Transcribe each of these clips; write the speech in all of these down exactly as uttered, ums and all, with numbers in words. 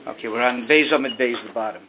Okay, we're on Beis Amid Beis, the bottom.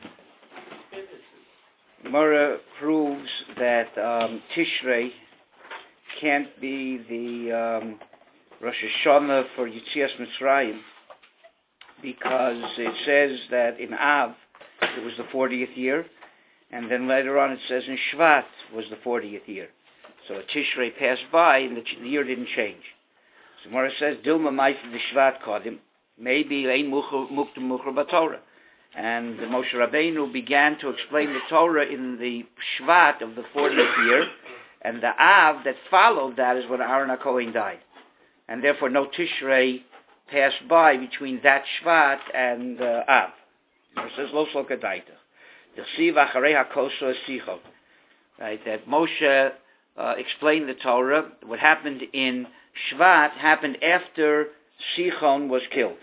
Gemara proves that um, Tishrei can't be the um, Rosh Hashanah for Yetzias Mitzrayim because it says that in Av it was the fortieth year, and then later on it says in Shvat was the fortieth year. So a Tishrei passed by and the, the year didn't change. So Gemara says, Dilma Ma'if the Shvat Kodim, maybe Ein Muktam Mukhra B'Torah. And Moshe Rabbeinu began to explain the Torah in the Shvat of the fortieth year, and the Av that followed that is when Aaron HaKohen died. And therefore no Tishrei passed by between that Shvat and uh, Av. It says, Lo Sloka Daita. D'chsiv Acharei HaKoso Sichon. Right, that Moshe uh, explained the Torah. What happened in Shvat happened after Sichon was killed.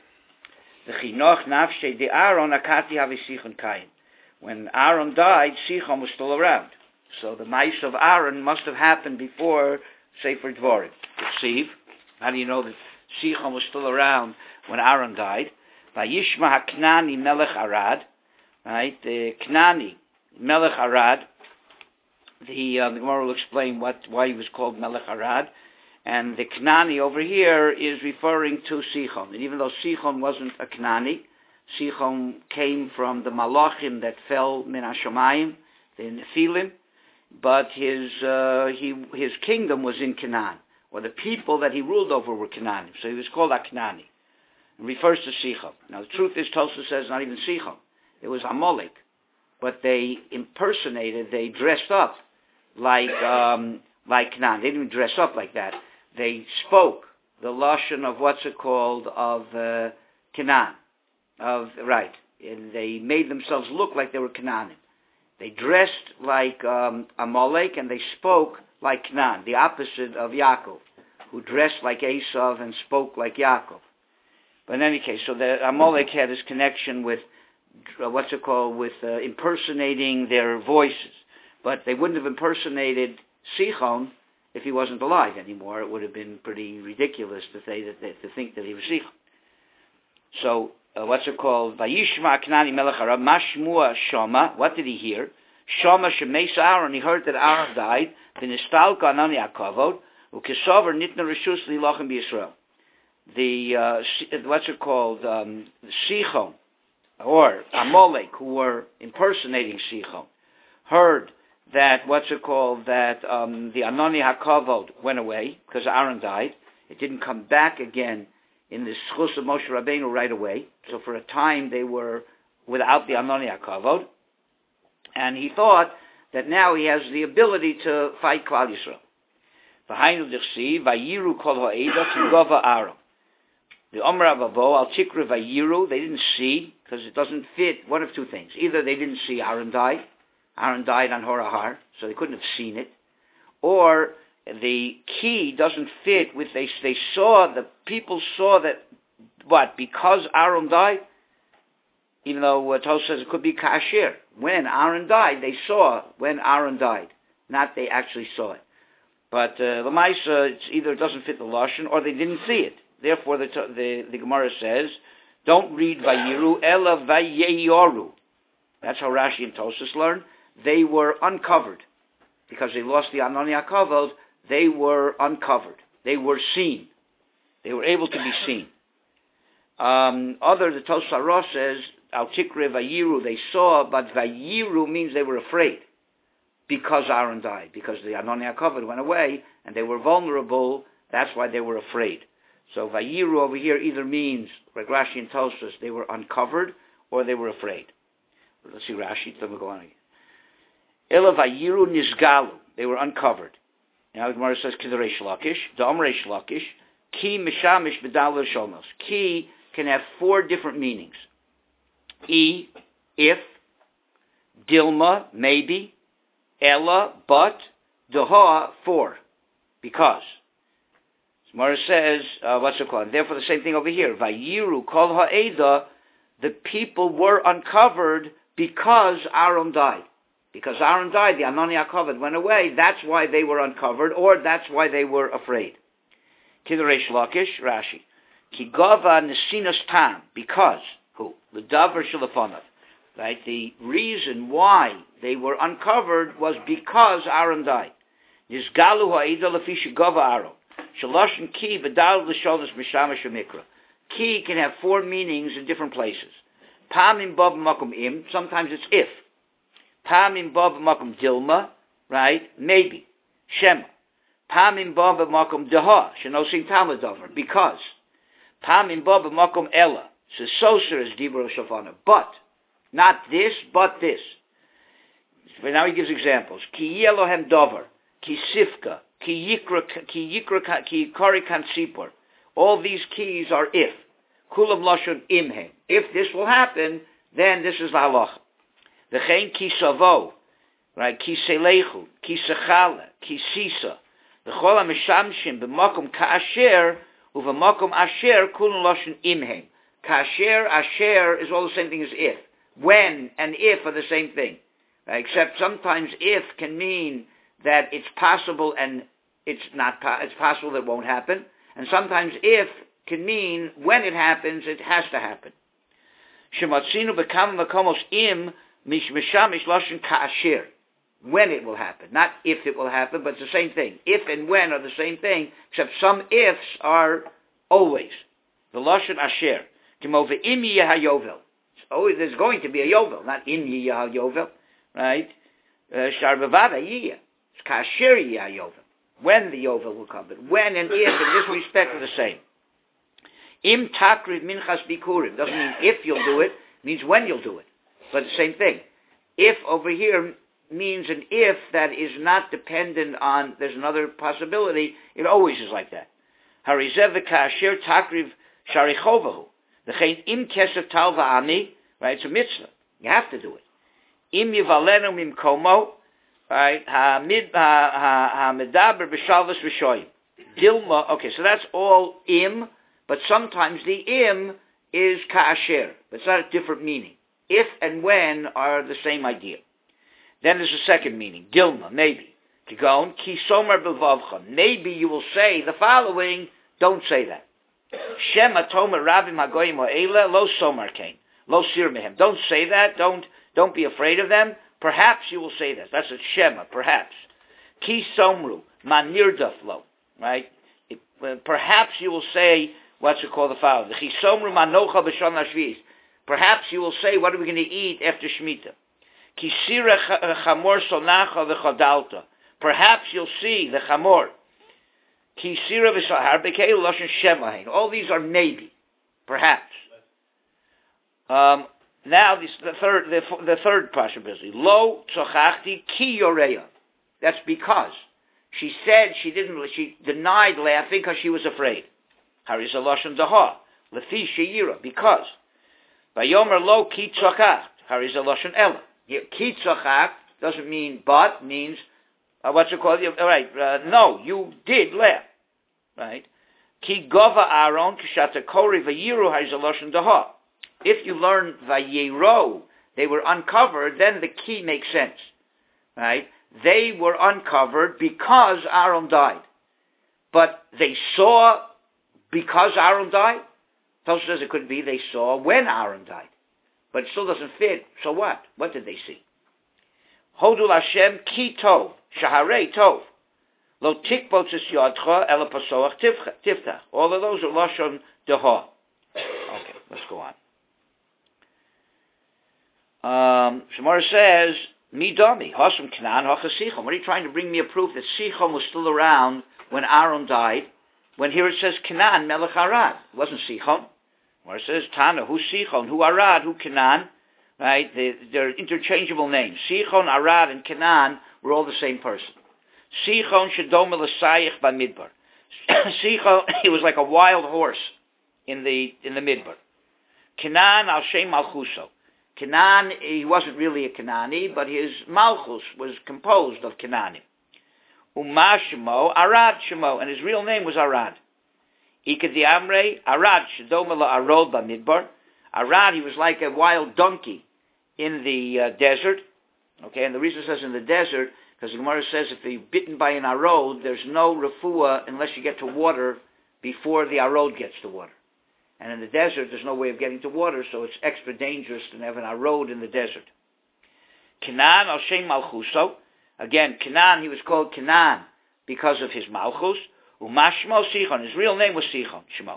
When Aaron died, Sichon was still around. So the mice of Aaron must have happened before Sefer Dvorim. D'chsiv, how do you know that Sichon was still around when Aaron died? Vayishma HaKnani Melech Arad, right? The Knani Melech Arad. The, uh, the Gemara will explain what why he was called Melech Arad. And the Knani over here is referring to Sichon. And even though Sichon wasn't a Knani, Sichon came from the Malachim that fell Min HaShamayim, the Nephilim, but his uh, he his kingdom was in Canaan, or the people that he ruled over were Canaanim. So he was called a Knani. It refers to Sichon. Now the truth is, Tosfos says not even Sichon. It was Amalek. But they impersonated, they dressed up like um, like Canaan. They didn't dress up like that. They spoke the lashon of what's it called of uh, Canaan, of right, and they made themselves look like they were Canaanim. They dressed like um, Amalek and they spoke like Canaan, the opposite of Yaakov, who dressed like Esav and spoke like Yaakov. But in any case, so the Amalek had his connection with uh, what's it called with uh, impersonating their voices, but they wouldn't have impersonated Sichon if he wasn't alive anymore. It would have been pretty ridiculous to say that, that to think that he was Sichon. So uh, what's it called? Vayishma Knani Melech Arad Mashmua Shama. What did he hear? Shama Shemeis Aaron. He heard that Aaron died. V'nistalka Anani Akavod u'kesover nitna reshus lilachem b'Yisrael. The uh, what's it called? Um, Sichon or Amalek, who were impersonating Sichon, heard that, what's it called, that um, the Anani HaKavod went away because Aaron died. It didn't come back again in the schus of Moshe Rabbeinu right away. So for a time they were without the Anani HaKavod. And he thought that now he has the ability to fight Klal Yisrael. V'hainu d'chsiv, vayiru kol ha'eda tigova Aaron. The Omer Avavo, al tikra vayiru, they didn't see, because it doesn't fit one of two things. Either they didn't see Aaron die, Aaron died on Hor HaHar, so they couldn't have seen it. Or the key doesn't fit with, they, they saw, the people saw that, what, because Aaron died, even though uh, Tosfos says it could be Kasher. When Aaron died, they saw when Aaron died. Not they actually saw it. But uh, the Maisa, it's either it doesn't fit the Lashon, or they didn't see it. Therefore, the, the, the Gemara says, don't read Vayiru, Ela Vayeyoru. That's how Rashi and Tosfos learn. They were uncovered. Because they lost the Anani HaKavod, they were uncovered. They were seen. They were able to be seen. Um, other, the Tosfos HaRosh says, Al Tikre Vayiru, they saw, but Vayiru means they were afraid. Because Aaron died. Because the Anani HaKavod went away, and they were vulnerable, that's why they were afraid. So Vayiru over here either means, like Rashi and Tosfos, they were uncovered, or they were afraid. Let's see Rashi, then we'll go on again. Ela vayiru nizgalu. They were uncovered. Now the Gemara says, Ki Reish Lakish, Da'am Reish Lakish, Ki mishamish b'dal shomos. Ki can have four different meanings. E, if, Dilma, maybe, Ela, but, Daha, for, because. The Gemara says, uh, what's it called? And therefore the same thing over here. Vayiru kol ha'eda, the people were uncovered because Aaron died. Because Aaron died, the Anani HaKavod went away, that's why they were uncovered, or that's why they were afraid. Ki Reish Lakish, Rashi. Ki gava nesinas tam, because, who? The davar shalafonav. Right? The reason why they were uncovered was because Aaron died. Yizgalu ha'ida lefi shegava Aaron. Shaloshin ki v'dal l'sholos mishamash mikra. Ki can have four meanings in different places. Pamim ba b'makom im. Sometimes it's if. Pamim ba b'makom dilma. Right? Maybe. Shema. Pamim ba b'makom daha. Shenosim tamad davar. Because. Pamim ba b'makom ella. So soser is dibur shafana. But. Not this, but this. But now he gives examples. Ki yelohem dover. Ki sifka. Ki yikra. Ki yikra. Ki yikari kan sipor. All these keys are if. Kulam lashon imhem. If this will happen, then this is the halacha. V'chein ki savo. Right? Ki selechu. Ki sechala. Ki sisa. V'chol ha-mishamshim b'makom ka'asher u'v'makom asher kulam lashon imhem. Ka'asher, asher is all the same thing as if. When and if are the same thing. Right? Except sometimes if can mean that it's possible and it's not, po- it's possible that it won't happen. And sometimes if can mean when it happens, it has to happen. Shematzinu bekam makomos im mishmishamish lashon ka'asher. When it will happen. Not if it will happen, but it's the same thing. If and when are the same thing, except some ifs are always. The lashon asher. Kimo ve'im yehayovel. Oh, there's going to be a yovel, not im yehayovel. Right? Sharbavada yiyah. It's kasher yehayovel. When the yovel will come. But when and if in this respect are the same. Im takriv minchas bikurim. Doesn't mean if you'll do it, means when you'll do it. But the same thing. If over here means an if that is not dependent on, there's another possibility, it always is like that. Harizev kasher takriv sharichovahu. V'chein im kesef tal va'ami. Right? It's a mitzvah. You have to do it. Im yivalenu mimkomo. Right? Ha-medaber b'shalvas v'shoyim. Dilma. Okay, so that's all im. But sometimes the im is ka'asher. But it's not a different meaning. If and when are the same idea. Then there's a second meaning. Dilma, maybe. Kigon, ki somer b'vavcha. Maybe you will say the following. Don't say that. Shema tomer rabim hagoyim ha'ela lo somer kain. Lo sir mehem. Don't say that. Don't, don't be afraid of them. Perhaps you will say that. That's a shema, perhaps. Ki somru, man nirdaf lo. Right? It, uh, perhaps you will say, what's it called the following? The chi somru man nocha b'shon hashviz. Perhaps you will say, what are we going to eat after Shemitah? Ki sira chamor sonacha v'chodalta. Perhaps you'll see the chamor. Ki sira v'sahar b'keilu loshen shemahin. All these are maybe. Perhaps. Um, now this, the third, the, the third possibility. Lo tzochachti ki yoreya. That's because she said she didn't. She denied laughing because she was afraid. Hariz lashon daha lefi sheira because. Vayomer lo ki tzochacht. Hariz lashon ela. Ki tzochacht doesn't mean but, means uh, what's it called? All right. Uh, no, you did laugh. Right. Ki gova Aaron kishata kori vayiru hariz lashon daha. If you learn Vayero, they were uncovered, then the key makes sense. Right? They were uncovered because Aaron died. But they saw because Aaron died? Tosha says it could be they saw when Aaron died. But it still doesn't fit. So what? What did they see? Hodul Hashem ki tov, shaharei tov. Lo tikbots es yadcha, ela pasoach tiftach. All of those are lashon deha. Okay, let's go on. Um, Shemara says, Mi dami, Hashem Canaan, Hacha Sichon. What are you trying to bring me a proof that Sichon was still around when Aaron died? When here it says Canaan, Melech Arad. It wasn't Sichon. Where it says Tana, who Sichon, who Arad, who Canaan. Right? They, they're interchangeable names. Sichon, Arad, and Canaan were all the same person. Sichon Shadom Elasayich Bamidbar. Sichon, he was like a wild horse in the in the Midbar. Canaan Al Shem Malchuso. Canaan, he wasn't really a Canaani, but his Malchus was composed of Canaanim. Uma Shemo, Arad Shemo, and his real name was Arad. Ika Diamre, Arad, Shadoma la Arod Bamidbar. Arad, he was like a wild donkey in the uh, desert. Okay, and the reason it says in the desert, because the Gemara says if you're bitten by an Arod, there's no refuah unless you get to water before the Arod gets to water. And in the desert, there's no way of getting to water, so it's extra dangerous to have a road in the desert. Canaan al Shem Malchuso. Again, Canaan, he was called Canaan because of his Malchus. Umashmo Sichon. His real name was Sichon, Shemo.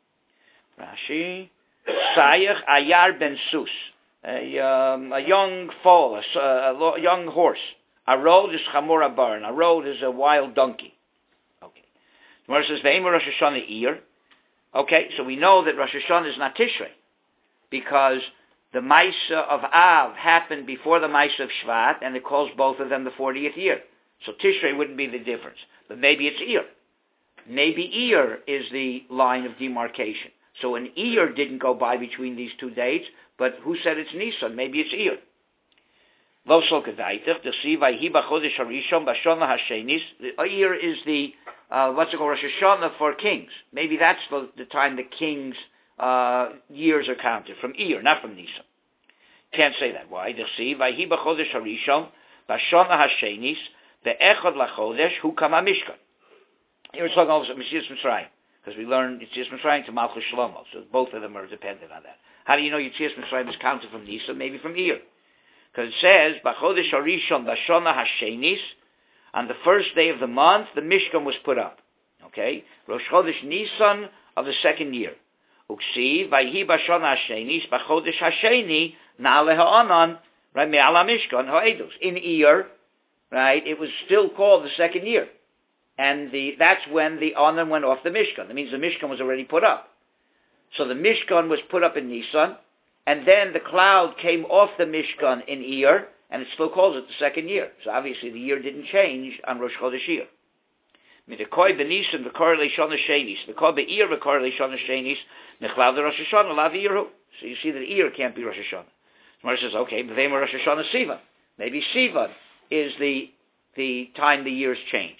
Rashi. Sayach Ayar ben Sus. A, um, a young foal, a, a, a young horse. A road is Chamora Baran. A road is a wild donkey. Okay. Gemara says, Ve'ema Rosh Hashanah Iyar. Okay, so we know that Rosh Hashanah is not Tishrei, because the Maisa of Av happened before the Maisa of Shvat, and it calls both of them the fortieth year. So Tishrei wouldn't be the difference. But maybe it's Iyar. Maybe Iyar is the line of demarcation. So an Iyar didn't go by between these two dates, but who said it's Nisan? Maybe it's Iyar. Lo sol kedaitach, the si vayhi b'chodesh harishon b'shana hashenis. The Iyar is the, uh, what's it called, Rosh Hashanah for kings. Maybe that's the, the time the kings' uh, years are counted, from Iyar, not from Nisan. Can't say that. Why? The si vayhi b'chodesh harishon b'shana hashenis be'echad lachodesh hu kama mishkan. Here we're talking also about Yetzias Mitzrayim, because we learned Yetzias Mitzrayim to Malchus Shlomo, so both of them are dependent on that. How do you know Yetzias Mitzrayim is counted from Nisan? Maybe from Iyar. Because it says, B'chodesh Harishon B'shana Hashenis, on the first day of the month, the Mishkan was put up. Okay? Rosh Chodesh Nisan of the second year. Uksiv, Vayhi B'shana Hashenis, B'chodesh Hasheni, Na'ale Ha'anan, right, Me'ala Mishkan Ha'edus. In Iyar, right, it was still called the second year. And the that's when the Anan went off the Mishkan. That means the Mishkan was already put up. So the Mishkan was put up in Nisan, and then the cloud came off the Mishkan in Iyar, and it still calls it the second year. So obviously the year didn't change on Rosh Chodesh Iyar. Midekoi b'Nisan v'kor leishana shenis, v'kor b'Iyar v'kor leishana shenis, nechlav Rosh Hashanah lav Iyarhu. So you see that Iyar can't be Rosh Hashanah. Gemara says, okay, b'vema Rosh Hashanah Sivan. Maybe Sivan is the the time the years change.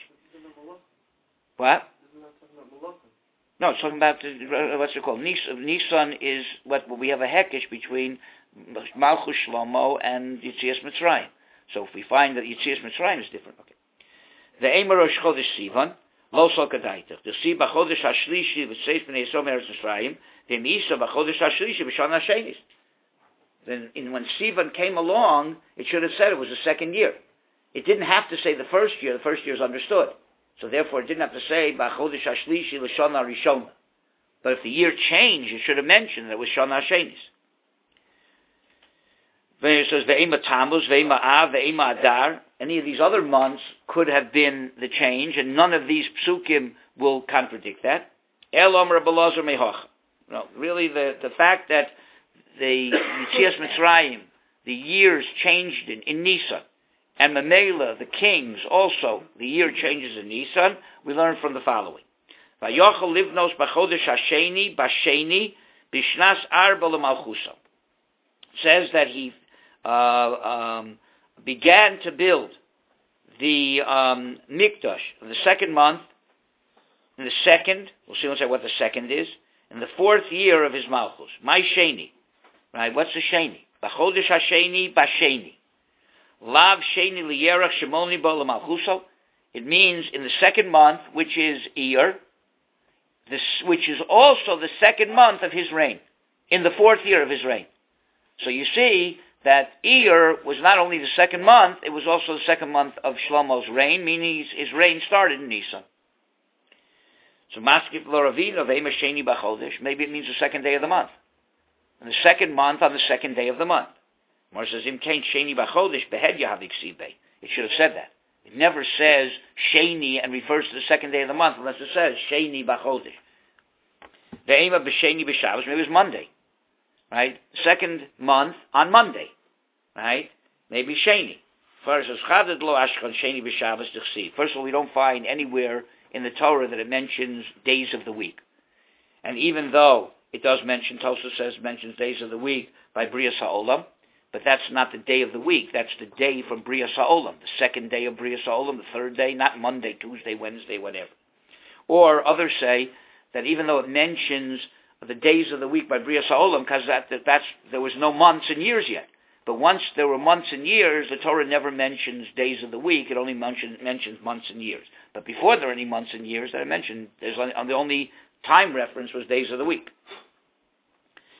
What? No, it's talking about, uh, what's it called? Nis, Nisan is what we have a hekesh between Malchus Shlomo and Yetzias Mitzrayim. So if we find that Yetzias Mitzrayim is different, okay. The Eimer Rosh Chodesh Sivan, Lo Sol Kadaitach. The Si B'Chodesh HaShlishi V'Tzeis B'nei Yisrael Meretz Mitzrayim, the Misa B'Chodesh HaShlishi B'Shana HaShenis. Then in, when Sivan came along, it should have said it was the second year. It didn't have to say the first year. The first year is understood. So therefore, it didn't have to say B'Chodesh Hashlishi L'Shana Rishona. But if the year changed, it should have mentioned that it was Shana Hashenis. Then it says Ve'ema Tammuz, Ve'ema Av, Ve'ema Adar. Any of these other months could have been the change, and none of these psukim will contradict that. El Omer Belazar Mehocha. No, really, the the fact that the Yetzias Mitzrayim, the years changed in, in Nisan. And Mamela, the kings, also, the year changes in Nisan, we learn from the following. Vayochel livnos b'chodesh hasheni b'sheni b'shnas arba l'malchuso. Says that he uh, um, began to build the um, mikdash in the second month, in the second, we'll see once I what the second is, in the fourth year of his malchus. My sheni. Right, what's the sheni? B'chodesh hasheni b'sheni. Lav Sheni Liyerach Shemoni Bo L'Malchuso. It means in the second month, which is Iyar, this, which is also the second month of his reign, in the fourth year of his reign. So you see that Iyar was not only the second month, it was also the second month of Shlomo's reign, meaning his, his reign started in Nisan. So Maskif Loravino Ve'ema Sheni B'Chodesh, maybe it means the second day of the month. And the second month on the second day of the month. It says, Im Kain Sheni B'Chodesh Behed Yahavik Sibei. It should have said that. It never says Sheni and refers to the second day of the month, unless it says Sheni B'Chodesh. The aim of B'Sheni B'Shabbos, maybe it was Monday. Right? Second month on Monday. Right? Maybe Sheni. First, Chadad Lo Ashkan Sheni B'Shabbos D'Chsiv. First of all, we don't find anywhere in the Torah that it mentions days of the week. And even though it does mention, Tosfos says, mentions days of the week by Brias HaOlam, but that's not the day of the week. That's the day from Brias HaOlam, the second day of Brias HaOlam, the third day, not Monday, Tuesday, Wednesday, whatever. Or others say that even though it mentions the days of the week by Brias HaOlam, because that, that, that's, there was no months and years yet. But once there were months and years, the Torah never mentions days of the week. It only mentions, mentions months and years. But before there were any months and years that I mentioned, there's only, the only time reference was days of the week.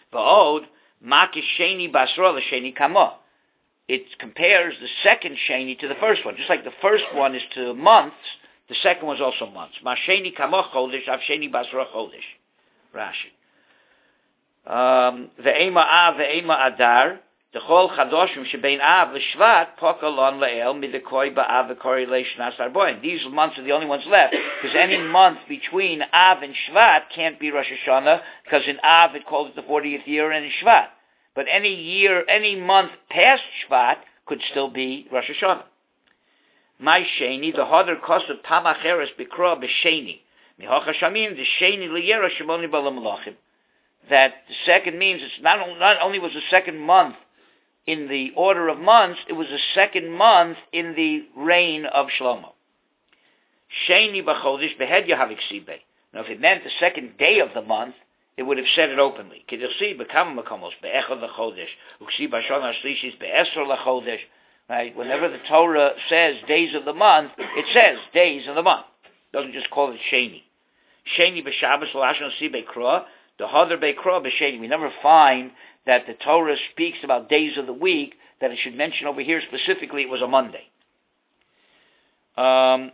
Va'od, Makish Sheni Basra L'Sheni Kama. It compares the second Sheni to the first one. Just like the first one is to months, the second one is also months. Ma Sheni Kama Chodesh, Av Sheni Basra Chodesh. Rashi. Um, Ve'ema Av, Ve'ema Adar, the Chol Chadoshim Shebein Av L'Shvat, Pokalon Le'el, Midekoi Ba'av V'Kori Le'Shnas Arboin. These months are the only ones left, because any month between Av and Shvat can't be Rosh Hashanah, because in Av it calls it the fortieth year, and in Shvat. But any year, any month past Shvat could still be Rosh Hashanah. My Sheni, the Hodar Kosov Tamacheres Bikra B'Sheni. Mihoch Hashamim, the Sheni L'Yera Shemoni B'Lam Malachim. That the second means it's not only, not only was the second month in the order of months, it was the second month in the reign of Shlomo. Sheni b'chodesh behed yahavik sibe. Now, if it meant the second day of the month, it would have said it openly. K'dilsi b'kam makomos be'echad l'chodesh, u'ksi b'shon ha'shlishis be'esor l'chodesh. Right? Whenever the Torah says days of the month, it says days of the month. It doesn't just call it Sheni. Sheni b'Shabbos l'ashon si be'kra, the Hadar be'kra b'Sheni. We never find that the Torah speaks about days of the week, that it should mention over here specifically it was a Monday. Um,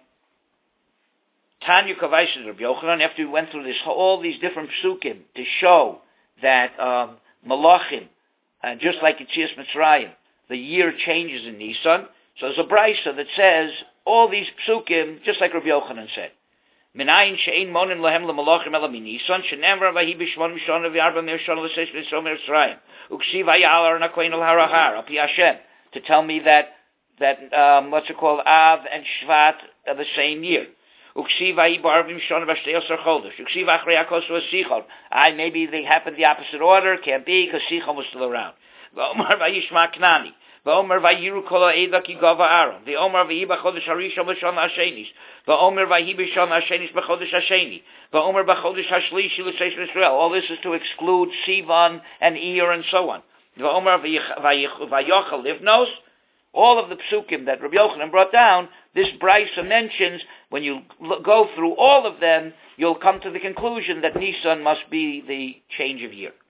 Tanya Kavaisa Rabbi Yochanan, after we went through this, all these different psukim to show that um, Malachim, uh, just like Yetzias Mitzrayim, the year changes in Nisan. So there's a brisa that says all these psukim, just like Rabbi Yochanan said. Minayin she'ein monim lahem lemalachim ela minisan shenemra vahi b'shmon mishon v'arba mirshon l'sesh b'yisrael mitzrayim uksiv hayal ar nakoin al harahar al pi Hashem, to tell me that that um, what's it called, Av and Shvat are the same year. Uksiv hayi b'arba mishon v'shtei osar chodesh uksiv achrei hakos v'sichon. I maybe they happened the opposite order. Can't be, because Sichon was still around. V'omar v'yishma Knani. V'omer vayiru kol ha'eda ki gava Aaron. V'omer v'hi b'chodesh harishon b'shon ha'shenis. V'omer v'hi b'shon ha'shenis b'chodesh ha'sheni. V'omer b'chodesh ha'shlishi l'seish Yisrael. All this is to exclude Sivan and Iyar and so on. V'omer v'yochel livnos. All of the psukim that Rabbi Yochanan brought down, this brisa mentions, when you go through all of them, you'll come to the conclusion that Nisan must be the change of year.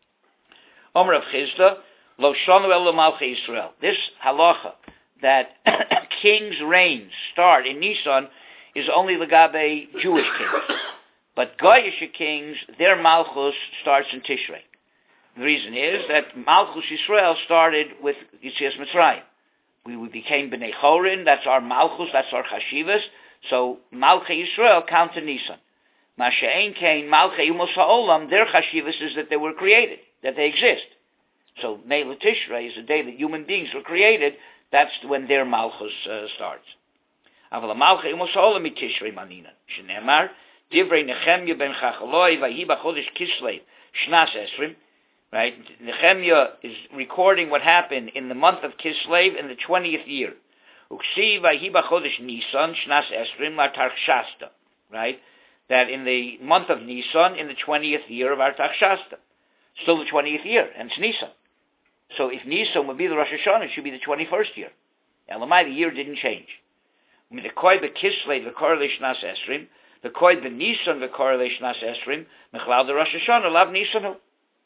Omer of Chizda, Lo shonu elu malchei Yisrael. This halacha that kings' reigns start in Nisan is only legabe Jewish kings. But Goyish kings, their malchus starts in Tishrei. The reason is that Malchus Yisrael started with Yetzias Mitzrayim. We, we became Bnei Chorin, that's our malchus, that's our chashivas. So Malchei Yisrael count to Nisan. Masha'ein Kain, Malchei Umos Ha'olam, their chashivas is that they were created, that they exist. So Neila Tishrei is the day that human beings were created. That's when their malchus uh, starts. Aval Malchei Umos Ha'olam Tishrei Manina. Shenemar, Divrei Nehemiah ben Chachaloi, Vahi b'chodesh Kislev, Shnas Esrim. Right? Nehemiah is recording what happened in the month of Kislev in the twentieth year. Uksi Vahi b'chodesh Nisan, Shnas Esrim, Artaxshasta. Right? That in the month of Nisan, in the twentieth year of Artaxshasta. Still the twentieth year, and it's Nisan. So if Nisan would be the Rosh Hashanah, it should be the twenty-first year. Elamai, the year didn't change. The koi b'Kislev, the correlation as Esrim, the koi b'Nisan, the correlation as Esrim, mechlal the Rosh Hashanah, lav Nisanu.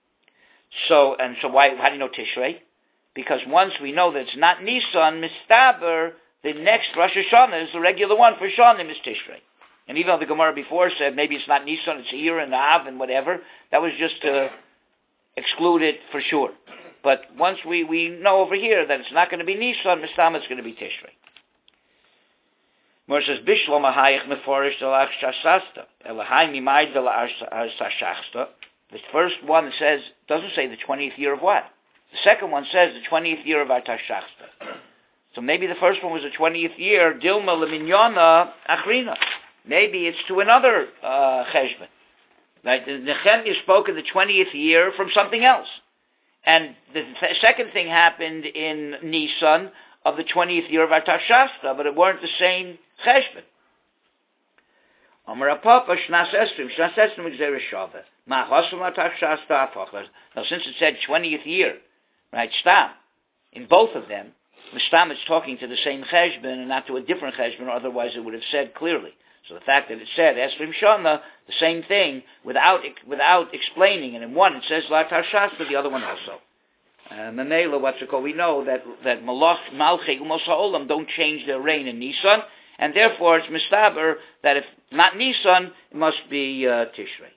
So, and so why, how do you know Tishrei? Because once we know that it's not Nisan, mistaber, the next Rosh Hashanah is the regular one for Shanim is Tishrei. And even though the Gemara before said maybe it's not Nisan, it's Iyar and Av and whatever, that was just to exclude it for sure. But once we, we know over here that it's not going to be Nisan, Mistam, it's going to be Tishrei. More says, Bishlom ahayich meforish del achshasasta, elahai mimayd del achshasasta. The first one says, doesn't say the twentieth year of what? The second one says the twentieth year of Artaxshasta. So maybe the first one was the twentieth year, Dilma leminyana achrina. Maybe it's to another uh, cheshbon. Right? The Nehemiah spoke of the twentieth year from something else. And the th- second thing happened in Nisan of the twentieth year of Artaxshasta, but it weren't the same cheshbon. Now, since it said twentieth year, right, stam, in both of them, the stam is talking to the same cheshbon and not to a different cheshbon, otherwise it would have said clearly. So the fact that it said Esrim Shana, the same thing, without without explaining, and in one it says La Tarshas, but the other one also. And Mamela, what's it called? We know that that Malach, Malchei, Umos HaOlam don't change their reign in Nisan, and therefore it's mistaber that if not Nisan, it must be uh, Tishrei.